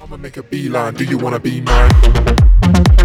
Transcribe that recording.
I'ma make a beeline. Do you wanna be mine?